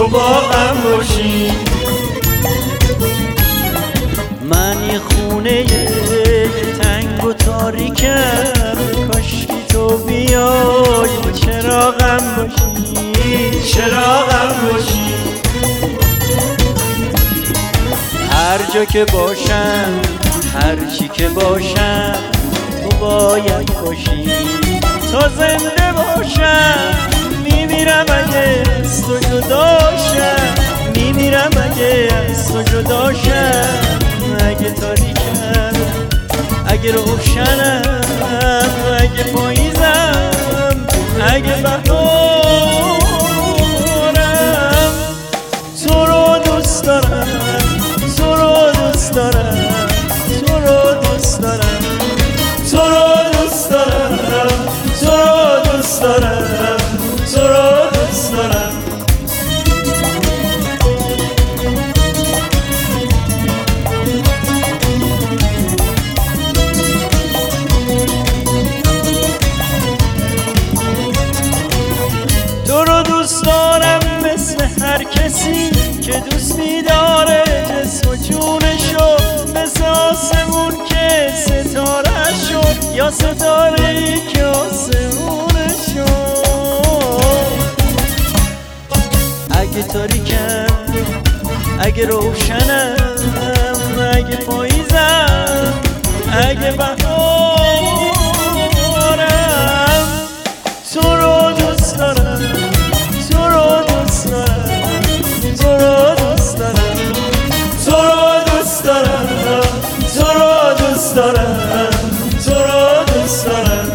تو با غم باشی. من یه خونه تنگ و تاریکم، کاشکی تو بیای چراغم باشی، چراغم باشی. هر جا که باشم هر چی که باشم تو باید باشی. تا زنده باشم میمیرم اگه از تو جداشم، میمیرم اگه از تو جداشم. اگه تاریکم اگه روشنم، اگه پاییزم اگه بهارم، تو رو دوست دارم، تو رو دوست دارم، تو رو دوست دارم، تو رو دوست دارم، تو رو دوست دارم، تو رو دوست دارم. تو رو دوست دارم مثل هر کسی که دوست می‌داره جسم و جونشو، مثل آسمون که ستاره شد یا ستاره‌ای که آسمونشو. اگه تاریکم اگه روشنم، اگه پاییزم اگه بهارم، تو رو دوست دارم، تو رو دوست دارم، تو رو دوست دارم، تو رو دوست دارم، تو رو دوست دارم، تو رو دوست دارم.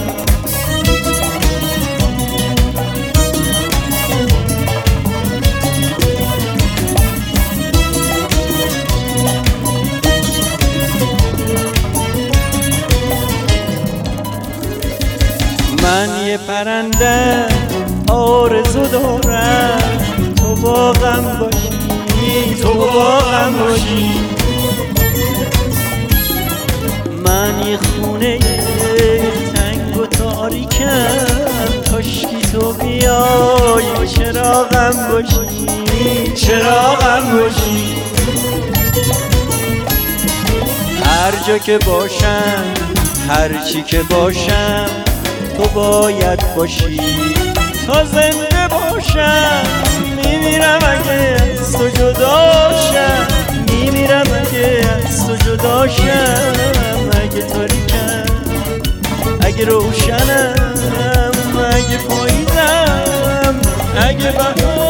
من یه پرنده آرزو دارم تو با غم باشی، تو با غم باشی. من یه خونه تنگ و تاریکم، کاشکی تو بیای چراغم باشی، چراغم باشی. هر جا که باشم هر چی که باشم تو باید باشی. تا زنده باشم میمیرم اگه از تو جداشم، میمیرم اگه از تو جداشم. اگه تاریکم اگه روشنم، اگه پاییزم اگه بهارم،